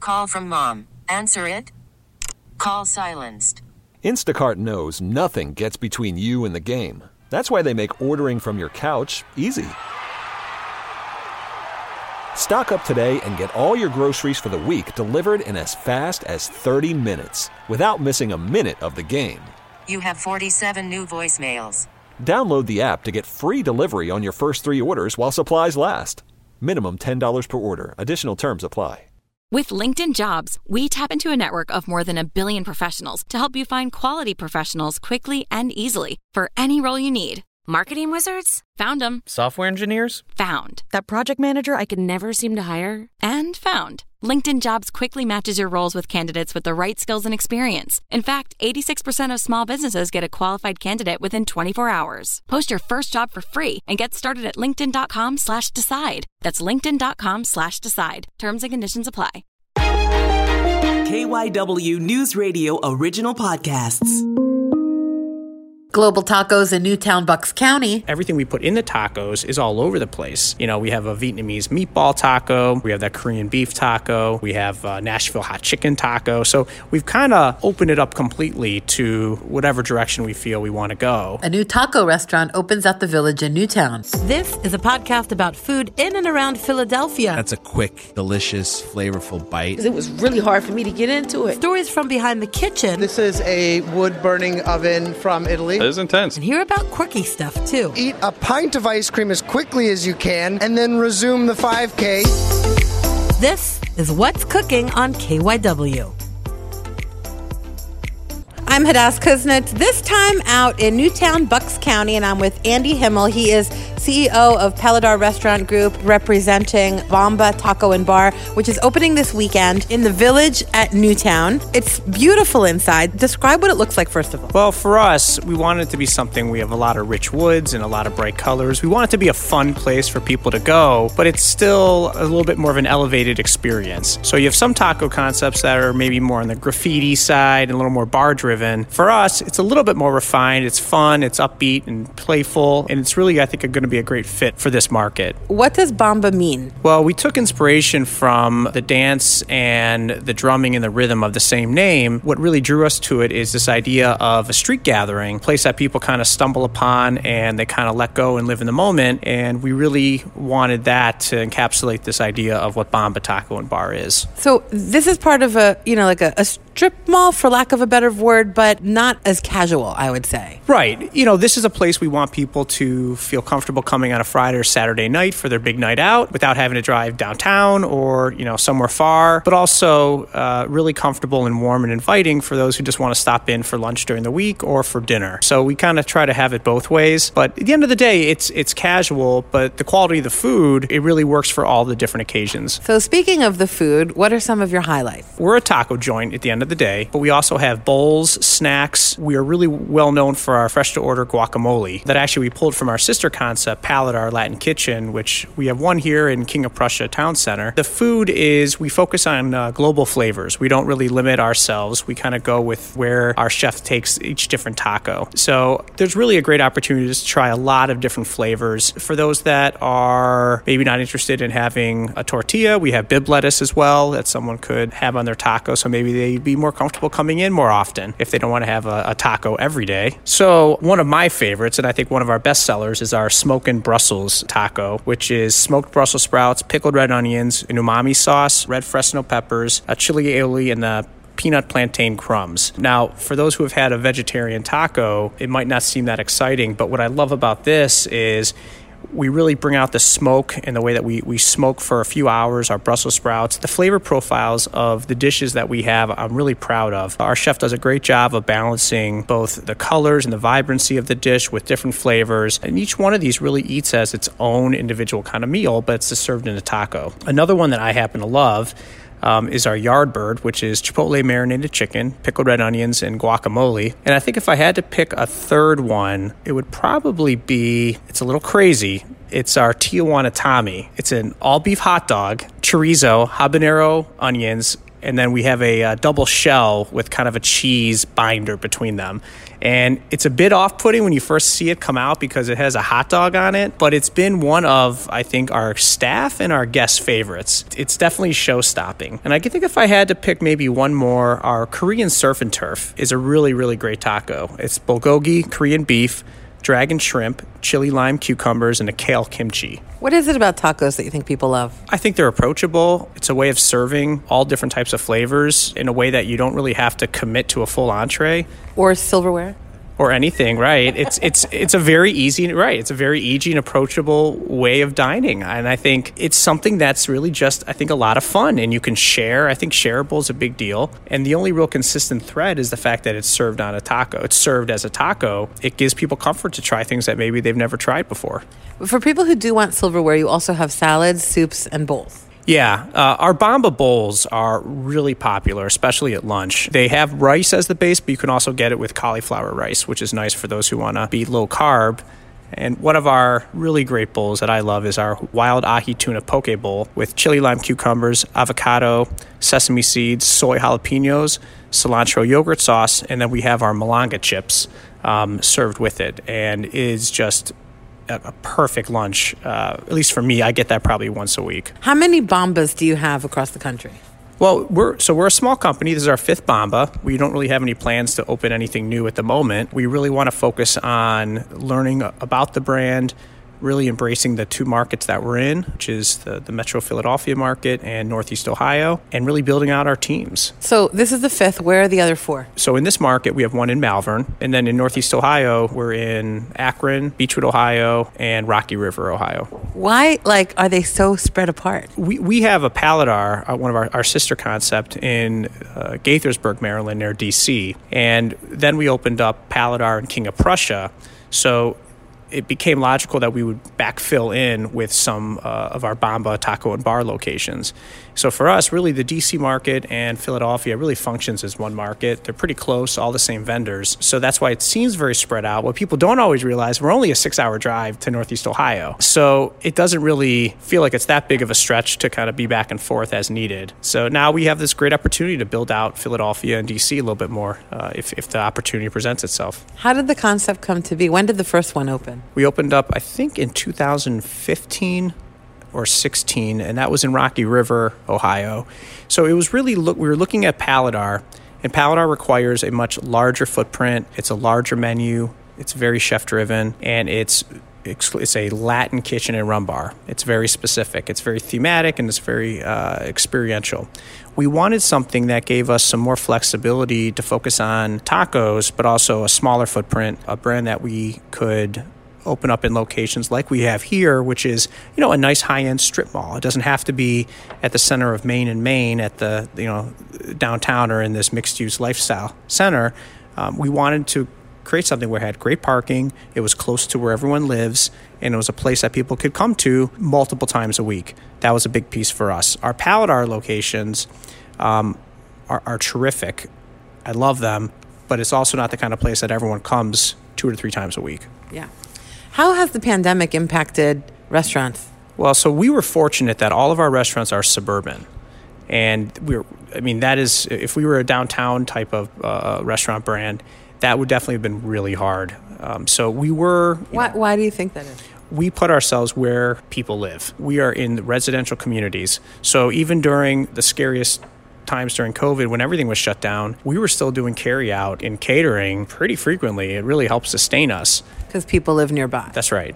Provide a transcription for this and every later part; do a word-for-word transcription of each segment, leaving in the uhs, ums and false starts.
Call from mom. Answer it. Call silenced. Instacart knows nothing gets between you and the game. That's why they make ordering from your couch easy. Stock up today and get all your groceries for the week delivered in as fast as thirty minutes without missing a minute of the game. You have forty-seven new voicemails. Download the app to get free delivery on your first three orders while supplies last. Minimum ten dollars per order. Additional terms apply. With LinkedIn Jobs, we tap into a network of more than a billion professionals to help you find quality professionals quickly and easily for any role you need. Marketing wizards? Found them. Software engineers? Found. That project manager I could never seem to hire? And found. LinkedIn Jobs quickly matches your roles with candidates with the right skills and experience. In fact, eighty-six percent of small businesses get a qualified candidate within twenty-four hours. Post your first job for free and get started at linkedin.com slash decide. That's linkedin.com slash decide. Terms and conditions apply. K Y W News Radio original podcasts. Global Tacos in Newtown, Bucks County. Everything we put in the tacos is all over the place. You know, we have a Vietnamese meatball taco. We have that Korean beef taco. We have a Nashville hot chicken taco. So we've kind of opened it up completely to whatever direction we feel we want to go. A new taco restaurant opens at the Village in Newtown. This is a podcast about food in and around Philadelphia. That's a quick, delicious, flavorful bite. It was really hard for me to get into it. Stories from behind the kitchen. This is a wood-burning oven from Italy. It is intense. And hear about quirky stuff, too. Eat a pint of ice cream as quickly as you can, and then resume the five K. This is What's Cooking on K Y W. I'm Hadass Kuznets, this time out in Newtown, Bucks County, and I'm with Andy Himmel. He is C E O of Paladar Restaurant Group, representing Bomba Taco and Bar, which is opening this weekend in the Village at Newtown. It's beautiful inside. Describe what it looks like, first of all. Well, for us, we want it to be something, we have a lot of rich woods and a lot of bright colors. We want it to be a fun place for people to go, but it's still a little bit more of an elevated experience. So you have some taco concepts that are maybe more on the graffiti side and a little more bar-driven. For us, it's a little bit more refined. It's fun, it's upbeat and playful, and it's really, I think, going to be a great fit for this market. What does Bomba mean? Well, we took inspiration from the dance and the drumming and the rhythm of the same name. What really drew us to it is this idea of a street gathering, a place that people kind of stumble upon and they kind of let go and live in the moment, and we really wanted that to encapsulate this idea of what Bomba Taco and Bar is. So this is part of a, you know, like a, a strip mall, for lack of a better word, but not as casual, I would say. Right. You know, this is a place we want people to feel comfortable coming on a Friday or Saturday night for their big night out without having to drive downtown or, you know, somewhere far, but also uh, really comfortable and warm and inviting for those who just want to stop in for lunch during the week or for dinner. So we kind of try to have it both ways. But at the end of the day, it's it's casual, but the quality of the food, it really works for all the different occasions. So speaking of the food, what are some of your highlights? We're a taco joint at the end of the day, but we also have bowls, snacks. We are really well known for our fresh to order guacamole that actually we pulled from our sister concept, Paladar Latin Kitchen, which we have one here in King of Prussia Town Center. The food is, we focus on uh, global flavors. We don't really limit ourselves. We kind of go with where our chef takes each different taco. So there's really a great opportunity to try a lot of different flavors. For those that are maybe not interested in having a tortilla, we have bib lettuce as well that someone could have on their taco. So maybe they'd be more comfortable coming in more often if they don't want to have a, a taco every day. So one of my favorites, and I think one of our best sellers, is our Smokin' Brussels taco, which is smoked Brussels sprouts, pickled red onions, an umami sauce, red Fresno peppers, a chili aioli, and the peanut plantain crumbs. Now, for those who have had a vegetarian taco, it might not seem that exciting, but what I love about this is we really bring out the smoke in the way that we, we smoke for a few hours, our Brussels sprouts. The flavor profiles of the dishes that we have, I'm really proud of. Our chef does a great job of balancing both the colors and the vibrancy of the dish with different flavors. And each one of these really eats as its own individual kind of meal, but it's just served in a taco. Another one that I happen to love Um, is our Yardbird, which is chipotle marinated chicken, pickled red onions, and guacamole. And I think if I had to pick a third one, it would probably be, it's a little crazy, it's our Tijuana Tommy. It's an all-beef hot dog, chorizo, habanero onions, and then we have a, a double shell with kind of a cheese binder between them. And it's a bit off-putting when you first see it come out because it has a hot dog on it, but it's been one of, I think, our staff and our guest favorites. It's definitely show-stopping. And I think if I had to pick maybe one more, our Korean surf and turf is a really, really great taco. It's bulgogi, Korean beef, dragon shrimp, chili lime cucumbers, and a kale kimchi. What is it about tacos that you think people love? I think they're approachable. It's a way of serving all different types of flavors in a way that you don't really have to commit to a full entree. Or silverware? Or anything, right? It's it's it's a very easy, right? It's a very easy and approachable way of dining, and I think it's something that's really just, I think, a lot of fun, and you can share. I think shareable is a big deal, and the only real consistent thread is the fact that it's served on a taco. It's served as a taco. It gives people comfort to try things that maybe they've never tried before. For people who do want silverware, you also have salads, soups, and bowls. Yeah, uh, our Bomba bowls are really popular, especially at lunch. They have rice as the base, but you can also get it with cauliflower rice, which is nice for those who want to be low carb. And one of our really great bowls that I love is our wild ahi tuna poke bowl with chili lime cucumbers, avocado, sesame seeds, soy jalapenos, cilantro yogurt sauce, and then we have our malanga chips um, served with it. And it is just a perfect lunch. Uh, at least for me, I get that probably once a week. How many Bombas do you have across the country? Well, we're so we're a small company. This is our fifth Bomba. We don't really have any plans to open anything new at the moment. We really want to focus on learning about the brand, really embracing the two markets that we're in, which is the, the Metro Philadelphia market and Northeast Ohio, and really building out our teams. So this is the fifth. Where are the other four? So in this market, we have one in Malvern, and then in Northeast Ohio, we're in Akron, Beechwood, Ohio, and Rocky River, Ohio. Why, like, are they so spread apart? We we have a Paladar, uh, one of our, our sister concept, in uh, Gaithersburg, Maryland, near D C, and then we opened up Paladar in King of Prussia. So it became logical that we would backfill in with some uh, of our Bomba taco and bar locations. So for us, really, the D C market and Philadelphia really functions as one market. They're pretty close, all the same vendors. So that's why it seems very spread out. What people don't always realize, we're only a six-hour drive to Northeast Ohio. So it doesn't really feel like it's that big of a stretch to kind of be back and forth as needed. So now we have this great opportunity to build out Philadelphia and D C a little bit more uh, if, if the opportunity presents itself. How did the concept come to be? When did the first one open? We opened up, I think, in two thousand fifteen or sixteen, and that was in Rocky River, Ohio. So it was really, look, we were looking at Paladar, and Paladar requires a much larger footprint. It's a larger menu. It's very chef-driven, and it's it's a Latin kitchen and rum bar. It's very specific. It's very thematic, and it's very uh, experiential. We wanted something that gave us some more flexibility to focus on tacos, but also a smaller footprint, a brand that we could open up in locations like we have here, which is, you know, a nice high-end strip mall. It doesn't have to be at the center of Main and Main at the, you know, downtown or in this mixed-use lifestyle center. Um, we wanted to create something where it had great parking, it was close to where everyone lives, and it was a place that people could come to multiple times a week. That was a big piece for us. Our Paladar locations um, are, are terrific. I love them, but it's also not the kind of place that everyone comes two or three times a week. Yeah. How has the pandemic impacted restaurants? Well, so we were fortunate that all of our restaurants are suburban. And we were, I mean, that is, if we were a downtown type of uh, restaurant brand, that would definitely have been really hard. Um, so we were... Why, why do you think that is? We put ourselves where people live. We are in residential communities. So even during the scariest times during COVID, when everything was shut down, we were still doing carry out and catering pretty frequently. It really helped sustain us. Because people live nearby. That's right.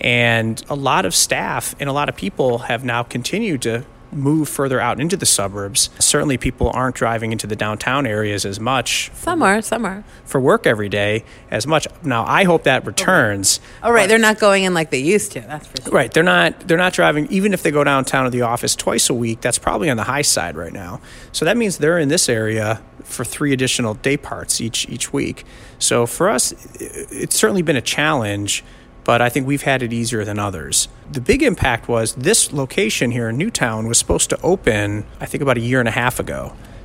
And a lot of staff and a lot of people have now continued to move further out into the suburbs. Certainly people aren't driving into the downtown areas as much. Some are, some are. For work every day as much. Now, I hope that returns. Oh, right. They're not going in like they used to. That's for sure. Right. They're not, they're not driving, even if they go downtown to the office twice a week, that's probably on the high side right now. So that means they're in this area for three additional day parts each each week. So for us, it's certainly been a challenge, but I think we've had it easier than others. The big impact was this location here in Newtown was supposed to open, I think, about a year and a half ago.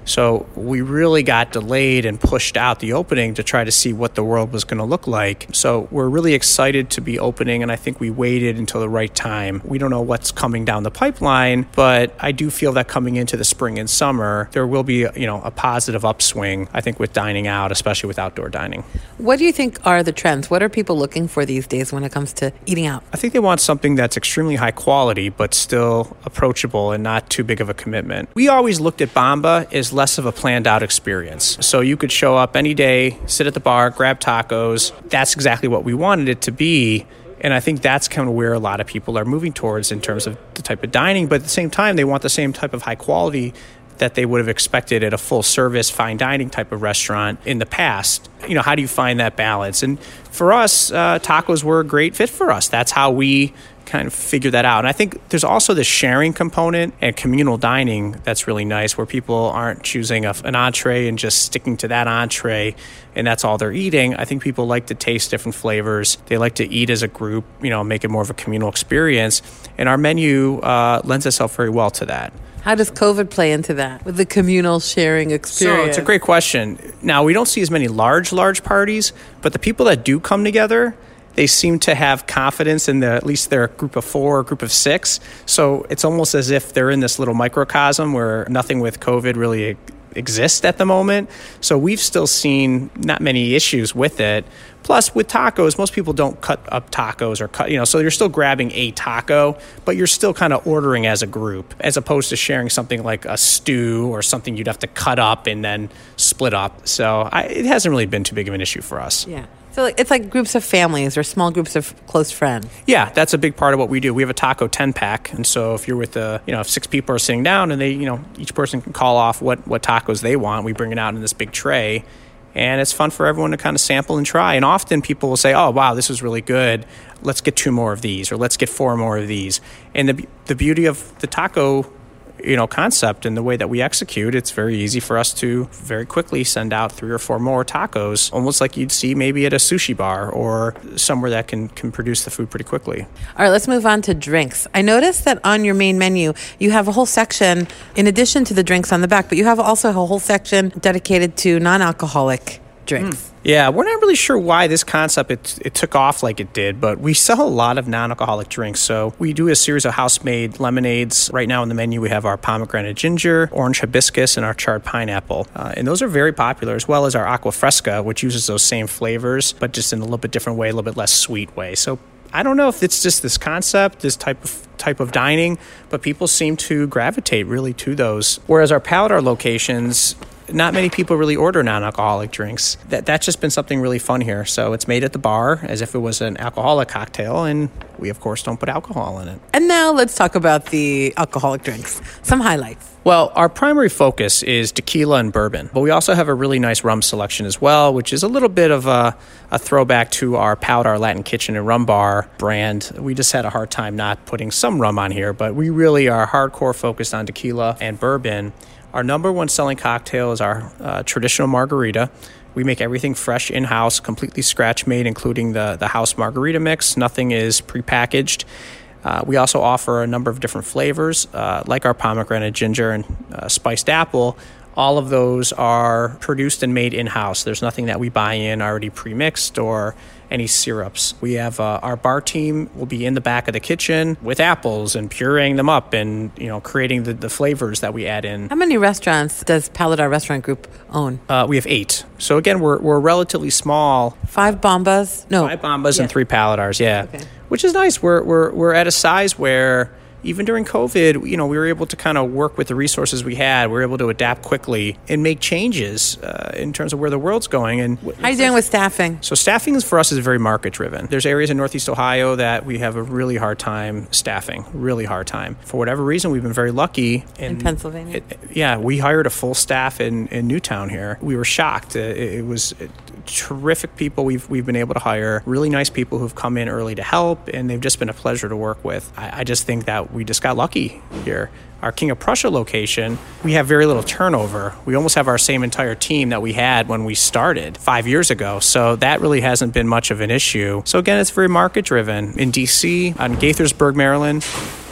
So we really got delayed and pushed out the opening to try to see what the world was going to look like. So we're really excited to be opening, and I think we waited until the right time. We don't know what's coming down the pipeline, but I do feel that coming into the spring and summer, there will be, you know, a positive upswing, I think, with dining out, especially with outdoor dining. What do you think are the trends? What are people looking for these days when it comes to eating out? I think they want something that's extremely high quality, but still approachable and not too big of a commitment. We always looked at Bomba as less of a planned out experience. So you could show up any day, sit at the bar, grab tacos. That's exactly what we wanted it to be. And I think that's kind of where a lot of people are moving towards in terms of the type of dining. But at the same time, they want the same type of high quality that they would have expected at a full service fine dining type of restaurant in the past. You know, how do you find that balance? And for us, uh, tacos were a great fit for us. That's how we kind of figure that out. And I think there's also the sharing component and communal dining that's really nice, where people aren't choosing a, an entree and just sticking to that entree and that's all they're eating. I think people like to taste different flavors. They like to eat as a group, you know, make it more of a communal experience. And our menu uh, lends itself very well to that. How does COVID play into that with the communal sharing experience? So it's a great question. Now, we don't see as many large, large parties, but the people that do come together, they seem to have confidence in the, at least their group of four or group of six. So it's almost as if they're in this little microcosm where nothing with COVID really exists at the moment. So we've still seen not many issues with it. Plus, with tacos, most people don't cut up tacos or cut, you know, so you're still grabbing a taco, but you're still kind of ordering as a group, as opposed to sharing something like a stew or something you'd have to cut up and then split up. So I, it hasn't really been too big of an issue for us. Yeah. So it's like groups of families or small groups of close friends. Yeah, that's a big part of what we do. We have a taco ten pack. And so if you're with, a, you know, if six people are sitting down and they, you know, each person can call off what, what tacos they want, we bring it out in this big tray. And it's fun for everyone to kind of sample and try. And often people will say, oh, wow, this is really good. Let's get two more of these, or let's get four more of these. And the the beauty of the taco, you know, concept and the way that we execute, it's very easy for us to very quickly send out three or four more tacos, almost like you'd see maybe at a sushi bar or somewhere that can, can produce the food pretty quickly. All right, let's move on to drinks. I noticed that on your main menu, you have a whole section, in addition to the drinks on the back, but you have also a whole section dedicated to non-alcoholic drinks. Mm. Yeah, we're not really sure why this concept, it, it took off like it did, but we sell a lot of non-alcoholic drinks. So we do a series of house-made lemonades. Right now on the menu, we have our pomegranate ginger, orange hibiscus, and our charred pineapple. Uh, and those are very popular, as well as our aqua fresca, which uses those same flavors, but just in a little bit different way, a little bit less sweet way. So I don't know if it's just this concept, this type of type of dining, but people seem to gravitate really to those. Whereas our Paladar locations, not many people really order non-alcoholic drinks. That That's just been something really fun here. So it's made at the bar as if it was an alcoholic cocktail, and we, of course, don't put alcohol in it. And now let's talk about the alcoholic drinks. Some highlights. Well, our primary focus is tequila and bourbon, but we also have a really nice rum selection as well, which is a little bit of a, a throwback to our Paladar Latin Kitchen and Rum Bar brand. We just had a hard time not putting some rum on here, but we really are hardcore focused on tequila and bourbon. Our number one selling cocktail is our uh, traditional margarita. We make everything fresh in-house, completely scratch-made, including the, the house margarita mix. Nothing is prepackaged. Uh, we also offer a number of different flavors, uh, like our pomegranate ginger and uh, spiced apple. All of those are produced and made in-house. There's nothing that we buy in already pre-mixed or any syrups. We have uh, our bar team will be in the back of the kitchen with apples and pureeing them up and, you know, creating the, the flavors that we add in. How many restaurants does Paladar Restaurant Group own? Uh, we have eight. So again, we're we're relatively small. Five Bombas? No. Five Bombas yeah. and three Paladars, yeah. Okay. Which is nice. We're we're we're at a size where even during COVID, you know, we were able to kind of work with the resources we had. We were able to adapt quickly and make changes uh, in terms of where the world's going. And how are you doing with staffing? So staffing is, for us, is very market driven. There's areas in Northeast Ohio that we have a really hard time staffing, really hard time. For whatever reason, we've been very lucky. In, in Pennsylvania? It, yeah, we hired a full staff in, in Newtown here. We were shocked. It, it was it, terrific people we've we've been able to hire, really nice people who've come in early to help, and they've just been a pleasure to work with. I, I just think that we just got lucky here. Our King of Prussia location, we have very little turnover. We almost have our same entire team that we had when we started five years ago. So that really hasn't been much of an issue. So again, it's very market driven. In D C, on Gaithersburg, Maryland,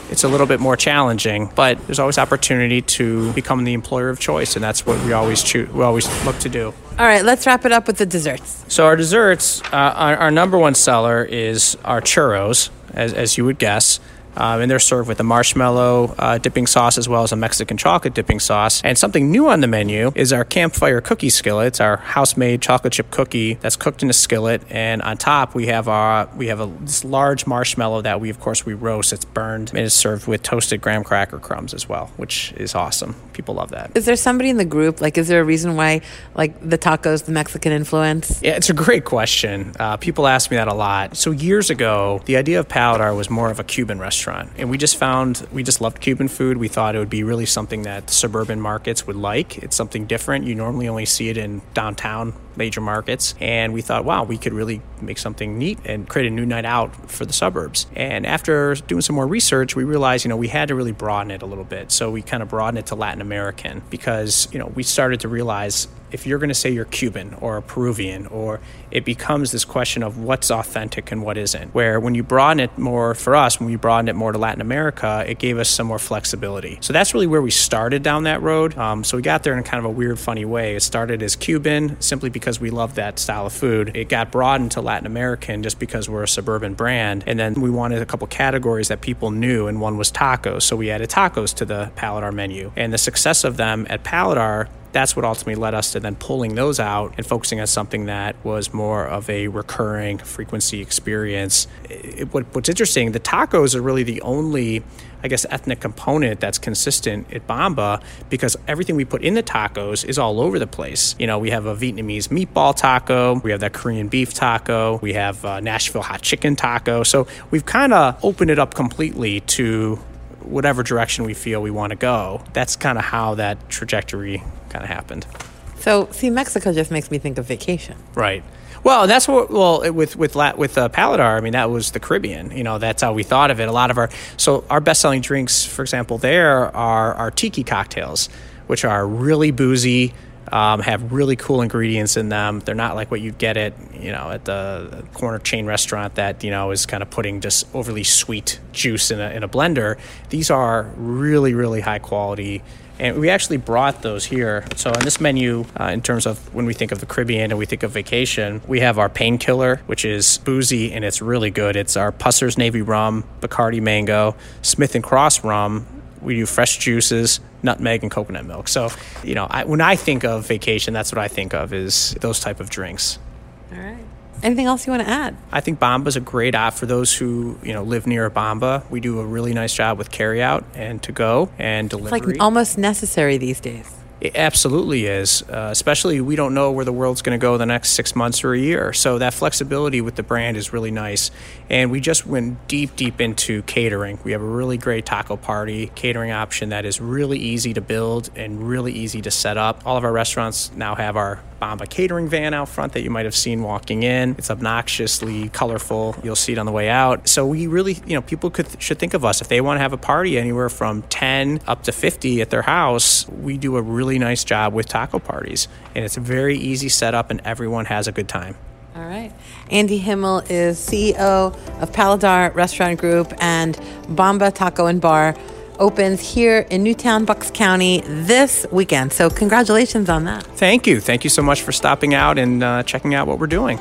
it's a little bit more challenging, but there's always opportunity to become the employer of choice, and that's what we always choose, we always look to do. All right, let's wrap it up with the desserts. So our desserts, uh, our, our number one seller is our churros, as, as you would guess. Um, and they're served with a marshmallow uh, dipping sauce as well as a Mexican chocolate dipping sauce. And something new on the menu is our campfire cookie skillet. It's our house-made chocolate chip cookie that's cooked in a skillet. And on top, we have our we have a this large marshmallow that we, of course, we roast. It's burned and it's served with toasted graham cracker crumbs as well, which is awesome. People love that. Is there somebody in the group, like, is there a reason why, like, the tacos, the Mexican influence? Yeah, it's a great question. Uh, people ask me that a lot. So years ago, the idea of Paladar was more of a Cuban restaurant. And we just found, we just loved Cuban food. We thought it would be really something that suburban markets would like. It's something different. You normally only see it in downtown major markets. And we thought, wow, we could really make something neat and create a new night out for the suburbs. And after doing some more research, we realized, you know, we had to really broaden it a little bit. So we kind of broadened it to Latin American because, you know, we started to realize if you're going to say you're Cuban or a Peruvian, or it becomes this question of what's authentic and what isn't, where when you broaden it more, for us, when we broadened it more to Latin America, it gave us some more flexibility. So that's really where we started down that road. Um, so we got there in kind of a weird, funny way. It started as Cuban simply because we loved that style of food. It got broadened to Latin American just because we're a suburban brand. And then we wanted a couple categories that people knew, and one was tacos. So we added tacos to the Paladar menu. And the success of them at Paladar, that's what ultimately led us to then pulling those out and focusing on something that was more of a recurring frequency experience. It, what, what's interesting, the tacos are really the only, I guess, ethnic component that's consistent at Bomba, because everything we put in the tacos is all over the place. You know, we have a Vietnamese meatball taco, we have that Korean beef taco, we have a Nashville hot chicken taco. So we've kind of opened it up completely to whatever direction we feel we want to go. That's kind of how that trajectory kind of happened. So, see, Mexico just makes me think of vacation. Right. Well, that's what. Well, with with with uh, Paladar, I mean, that was the Caribbean. You know, that's how we thought of it. A lot of our so our best-selling drinks, for example, there are our tiki cocktails, which are really boozy. Um, have really cool ingredients in them. They're not like what you'd get at, you know, at the corner chain restaurant that, you know, is kind of putting just overly sweet juice in a, in a blender. These are really, really high quality. And we actually brought those here. So on this menu, uh, in terms of when we think of the Caribbean and we think of vacation, we have our Painkiller, which is boozy and it's really good. It's our Pusser's Navy Rum, Bacardi Mango, Smith and Cross Rum. We do fresh juices, nutmeg, and coconut milk. So, you know, I, when I think of vacation, that's what I think of is those type of drinks. All right. Anything else you want to add? I think Bomba's a great app for those who, you know, live near Bomba. We do a really nice job with carryout and to go and delivery. It's like almost necessary these days. It absolutely is, uh, especially we don't know where the world's going to go the next six months or a year. So that flexibility with the brand is really nice. And we just went deep, deep into catering. We have a really great taco party catering option that is really easy to build and really easy to set up. All of our restaurants now have our Bomba catering van out front that you might have seen walking in. It's obnoxiously colorful. You'll see it on the way out. So we really, you know, people could should think of us. If they want to have a party anywhere from ten up to fifty at their house, we do a really nice job with taco parties. And it's a very easy setup and everyone has a good time. All right. Andy Himmel is C E O of Paladar Restaurant Group, and Bomba Taco and Bar opens here in Newtown, Bucks County this weekend. So congratulations on that. Thank you. Thank you so much for stopping out and uh, checking out what we're doing.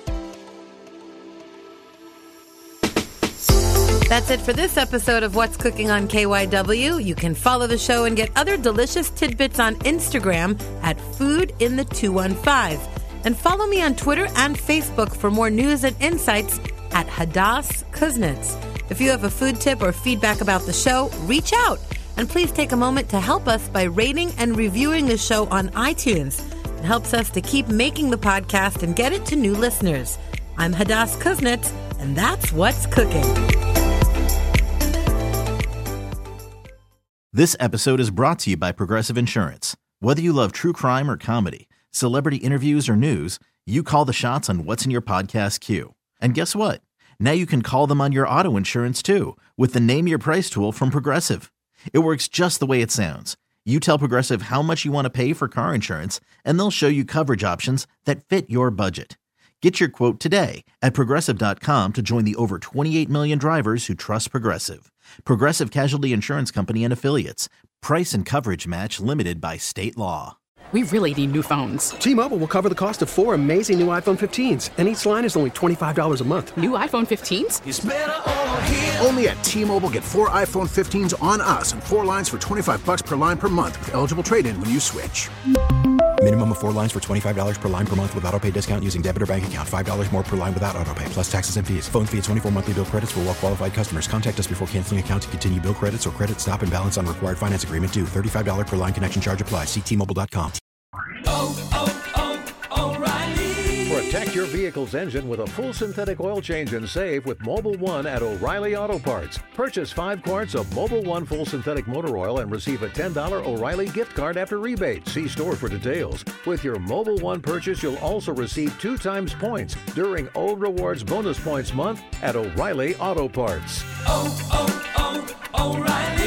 That's it for this episode of What's Cooking on K Y W. You can follow the show and get other delicious tidbits on Instagram at Food in the two one five. And follow me on Twitter and Facebook for more news and insights at Hadass Kuznets. If you have a food tip or feedback about the show, reach out. And please take a moment to help us by rating and reviewing the show on iTunes. It helps us to keep making the podcast and get it to new listeners. I'm Hadass Kuznets, and that's What's Cooking. This episode is brought to you by Progressive Insurance. Whether you love true crime or comedy, celebrity interviews or news, you call the shots on what's in your podcast queue. And guess what? Now you can call them on your auto insurance too with the Name Your Price tool from Progressive. It works just the way it sounds. You tell Progressive how much you want to pay for car insurance, and they'll show you coverage options that fit your budget. Get your quote today at Progressive dot com to join the over twenty-eight million drivers who trust Progressive. Progressive Casualty Insurance Company and Affiliates. Price and coverage match limited by state law. We really need new phones. T-Mobile will cover the cost of four amazing new iPhone fifteens, and each line is only twenty-five dollars a month. New iPhone fifteens? It's better over here. Only at T-Mobile, get four iPhone fifteens on us and four lines for twenty-five bucks per line per month with eligible trade-in when you switch. Minimum of four lines for twenty-five dollars per line per month with autopay discount using debit or bank account. five dollars more per line without autopay, plus taxes and fees. Phone fee at twenty-four monthly bill credits for well-qualified customers. Contact us before canceling account to continue bill credits or credit stop and balance on required finance agreement due. thirty-five dollars per line connection charge applies. See T Mobile dot com. Oh, oh, oh, O'Reilly. Protect your vehicle's engine with a full synthetic oil change and save with Mobil one at O'Reilly Auto Parts. Purchase five quarts of Mobil one full synthetic motor oil and receive a ten dollars O'Reilly gift card after rebate. See store for details. With your Mobil one purchase, you'll also receive two times points during O Rewards Bonus Points Month at O'Reilly Auto Parts. Oh, oh, oh, O'Reilly.